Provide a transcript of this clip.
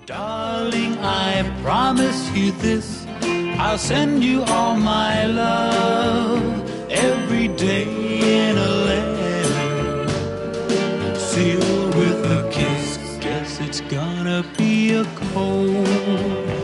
Darling, I promise you this, I'll send you all my love every day in a letter, sealed with a kiss. Guess it's gonna be a cold